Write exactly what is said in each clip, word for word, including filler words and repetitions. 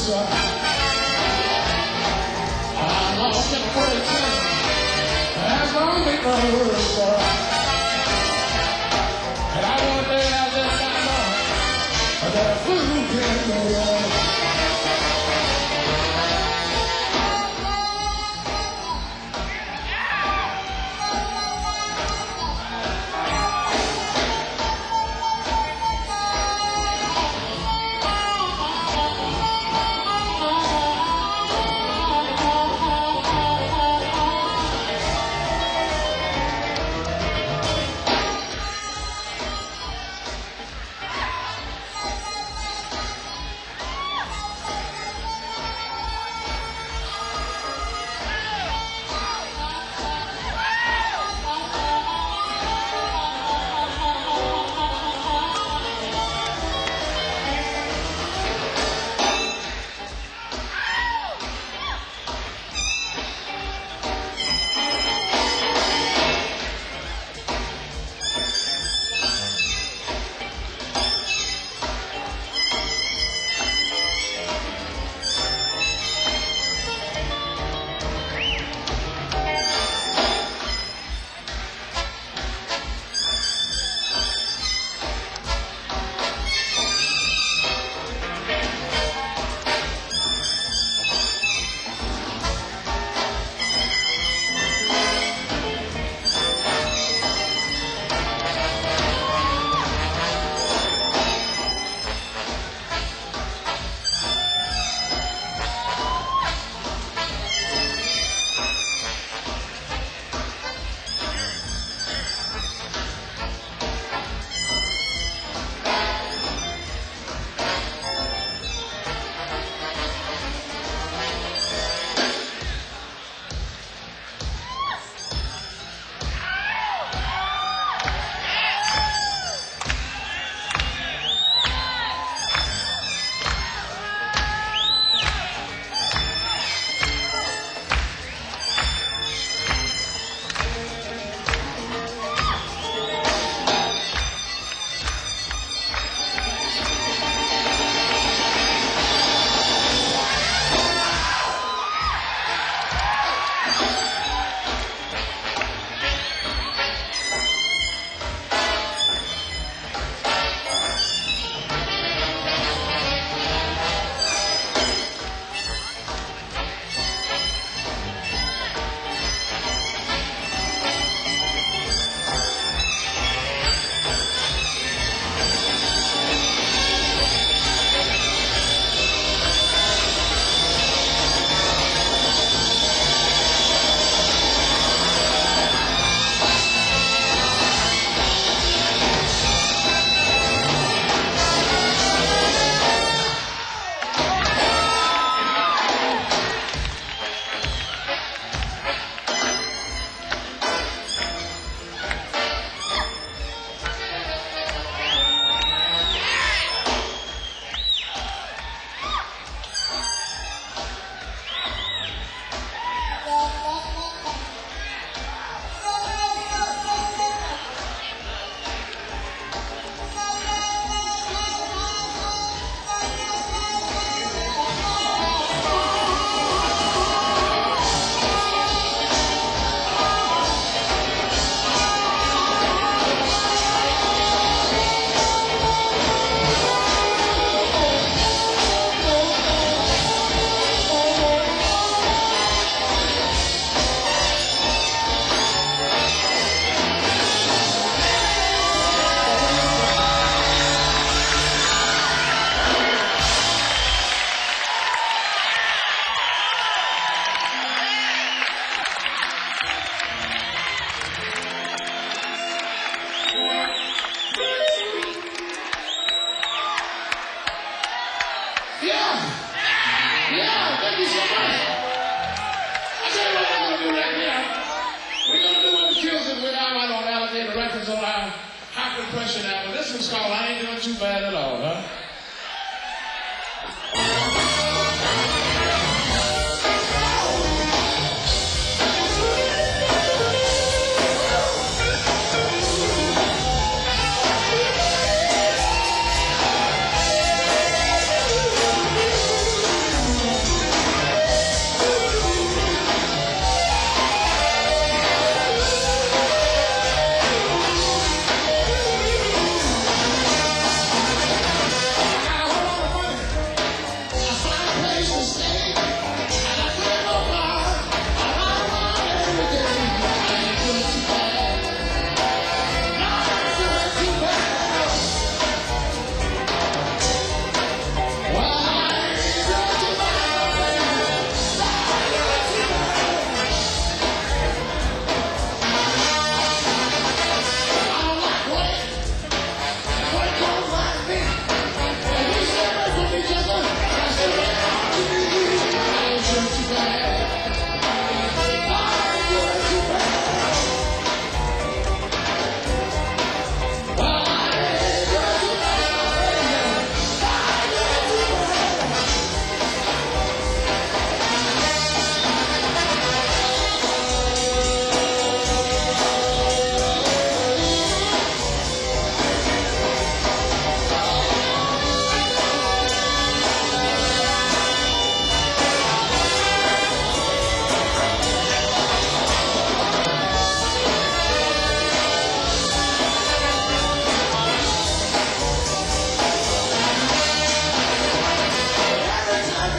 I lost it for a chance. As long as I work for and I want to have this I know that a fool can go on.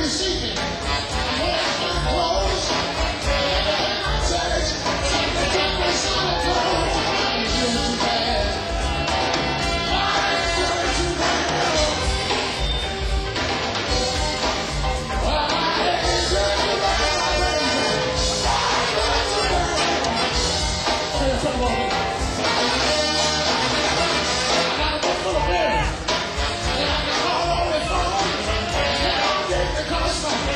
receive me. Hands been closed. In my church, something took me so close. I ain't doing too bad. I ain't doing too bad. Well, I ain't doing too bad, baby. I ain't doing too bad. Say something about me. I got a book full of bills. And I can call on the phone. And I'll get the customer.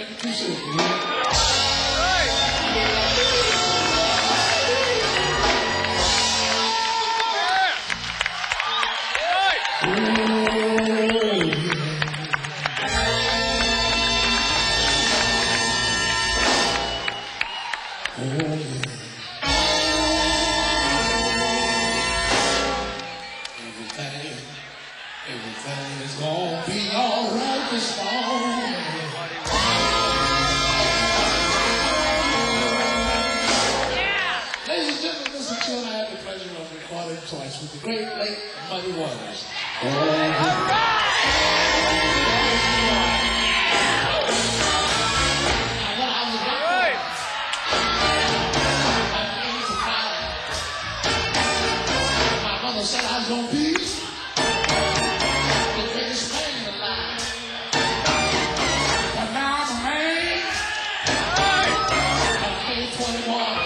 take it too seriously. Everything is gonna be alright this morning. Ladies and gentlemen, this is Chill. I have the pleasure of recording twice with the great late Muddy Waters. Oh, said I was gonna be the greatest man alive. But now I'm a man. I paid twenty-one.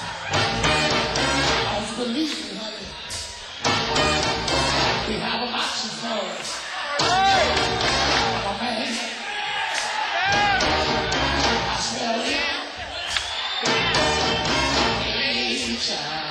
I was believing, honey. We have an option for it. I'm a man. I smell it. Hey, child.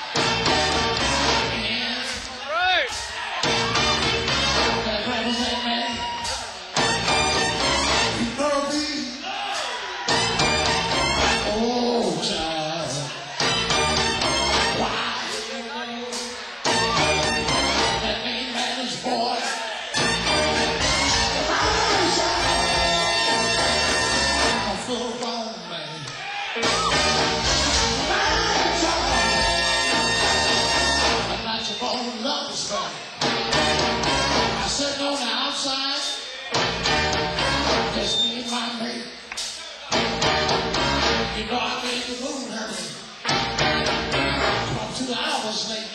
You know I made the moon, honey. I'm two hours late.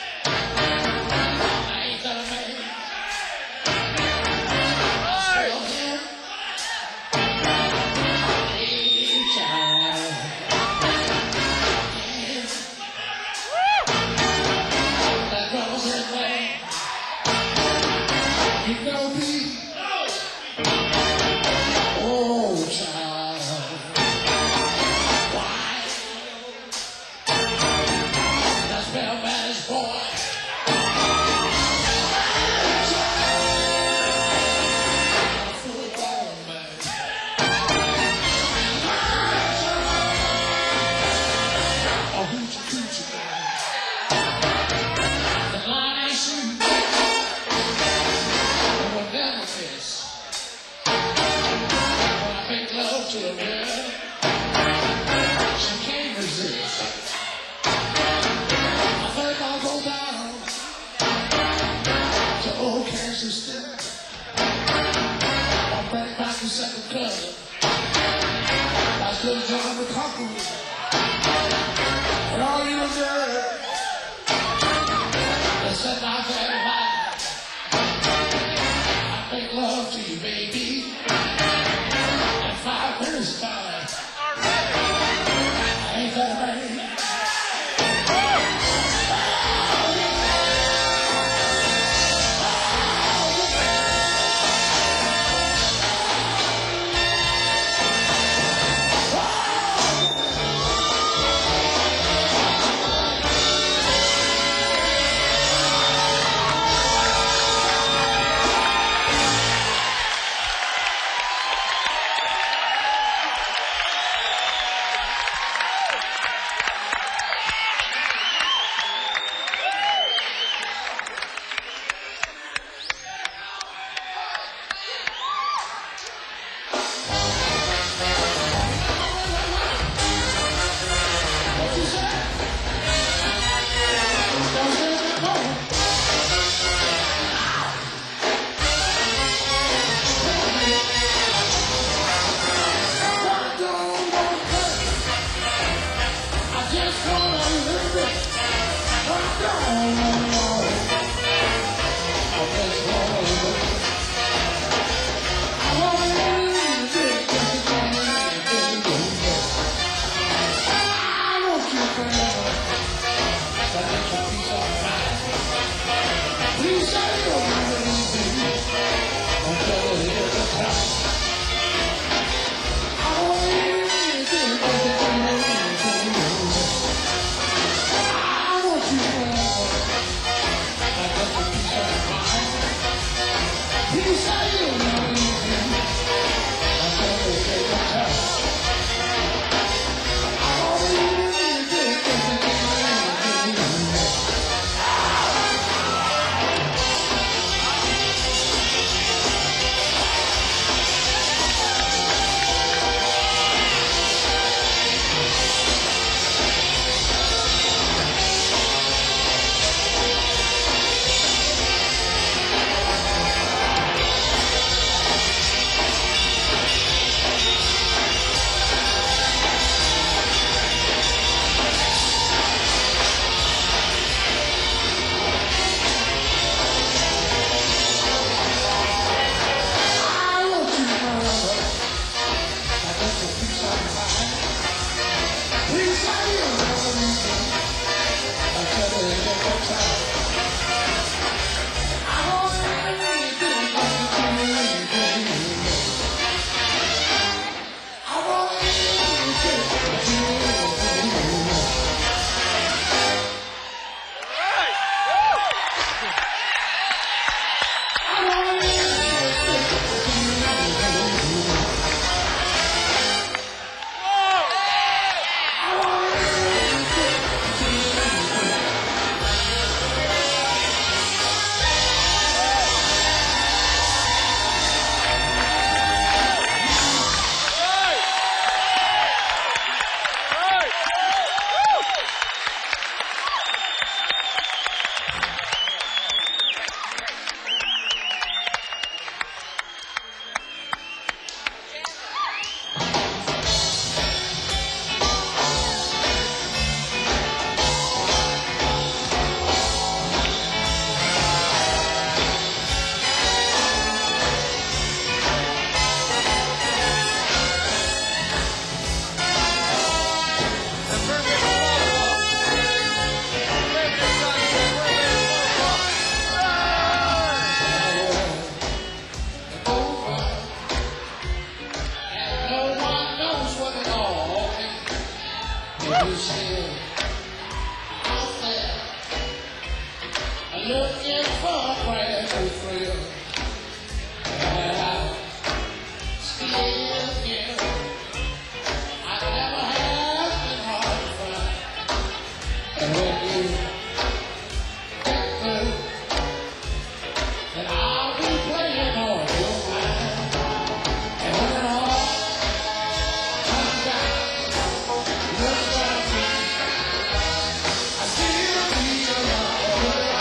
I ain't that a man. I'm still here. Hey, child. Yeah. That girl was in there. You know me. Oh, child. To a girl, she can't resist. I think I'll go down to old Kansas City. I'll bring back the second cousin. I still join the company. And all you girls, they said I very high. I make love to you, baby. Five minutes time. I ain't that man. Looking for a brand new thrill, and I still feel I never have been hard to find. And when you get through, then I'll be playing on your mind. And when it all comes down, look at me, I still feel around.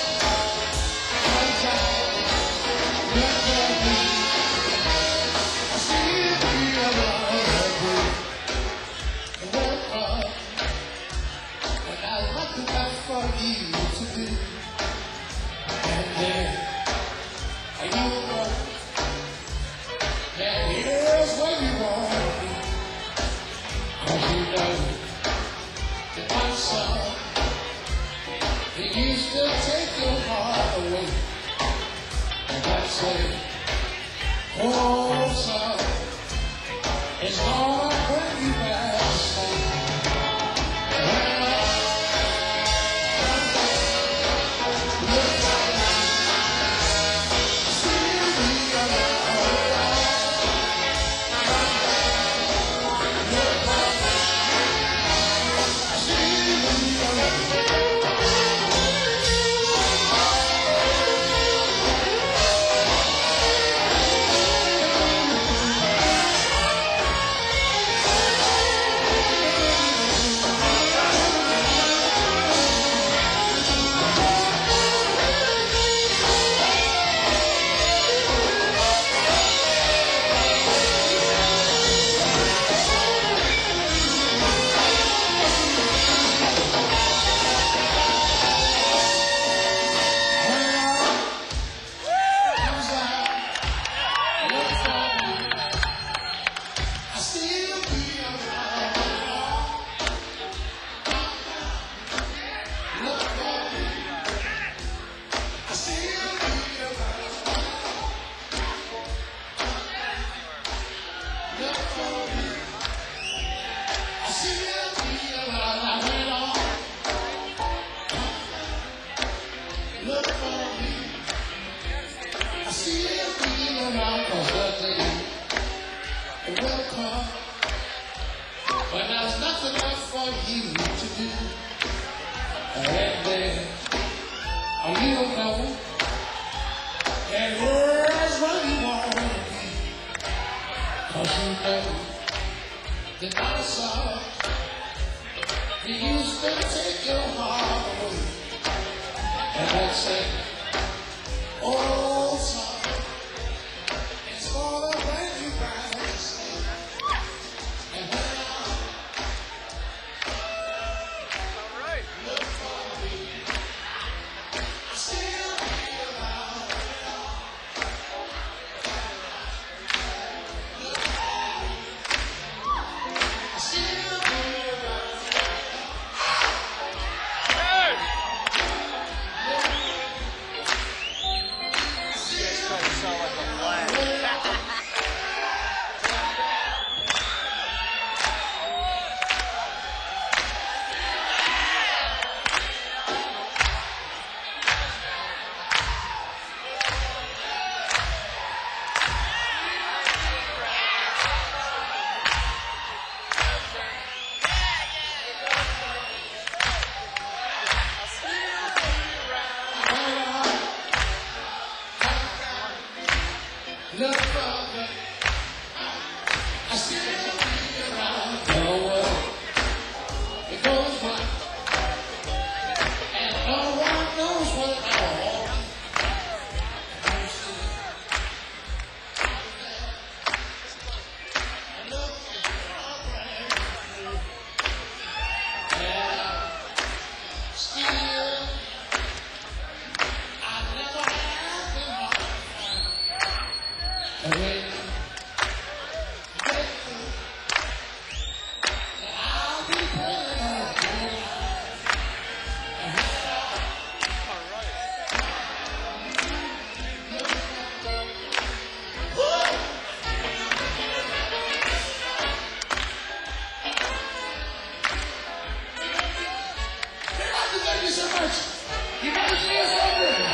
For you to do, and then you know that here's where you want to be, 'cause you know that one song that used to take your heart away, and that's it. Oh, song is gonna bring you back home. will come, but there's nothing else for you to do. And then you'll know that world's where you want to be. Cause you know the dinosaur, he used to take your heart away. And they'd say, oh, son, it's gonna bring you back. And when I look for me, I still be around. Look for me, I still be around. Look for me, I still be around. No one, it goes one, and no one knows what all. Look for a brand new, yeah, still, I never have been hard. And when you get through, I'll be praying for you. Thank you so much. You never see us over.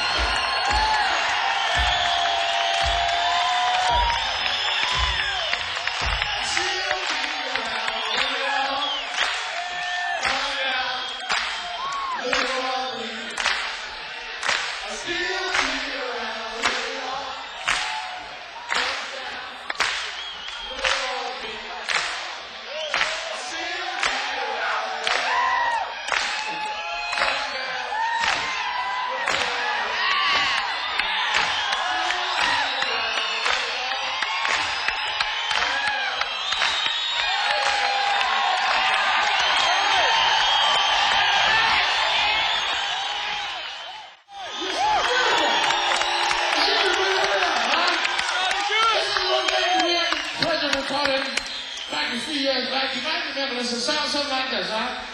Back a few years back, you might remember this. It sounds something like this, huh?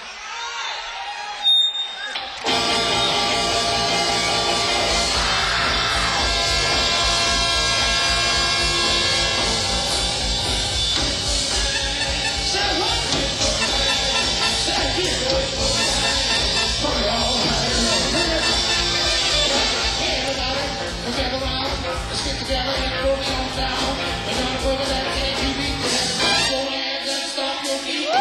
Say what? Say it. From y'all. Hey, everybody, let's get around. Let's get together and go on down. We're gonna go to that K T V. Go ahead and stop your feet.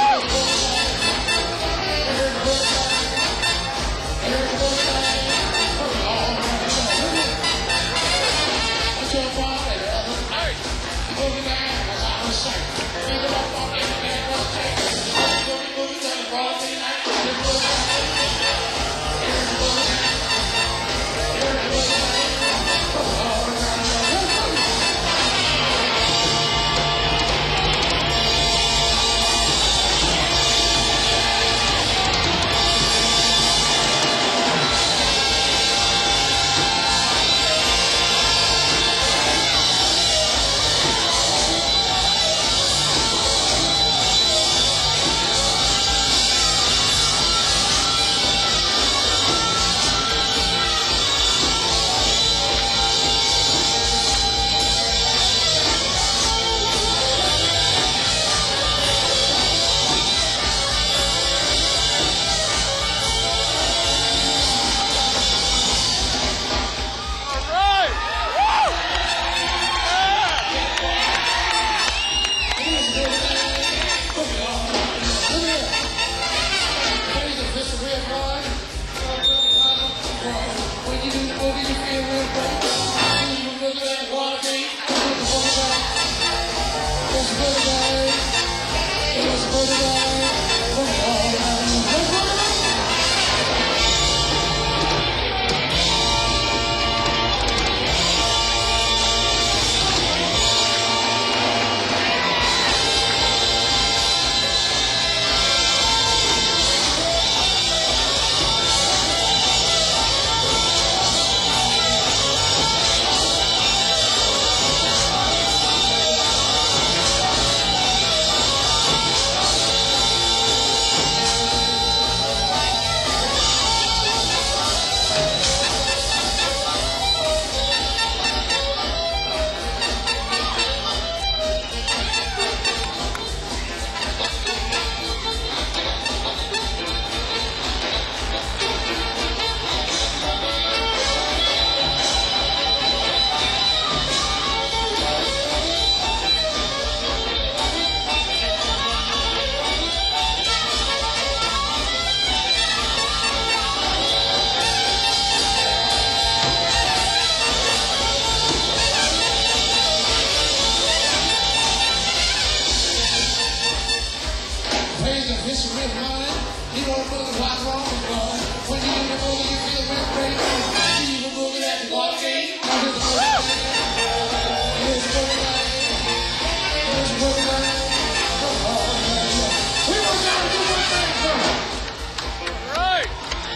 This real mind, you don't know what's wrong with God. When you in the movie, you feel real great. You even moving at the ball game. Now this is what this is what this is what come on, man. We want y'all to do one thing first. All right.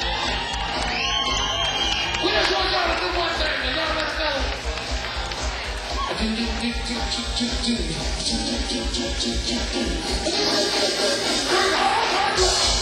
We just want y'all to do one thing, and y'all let us know. Do do do do do do do do do do do do do.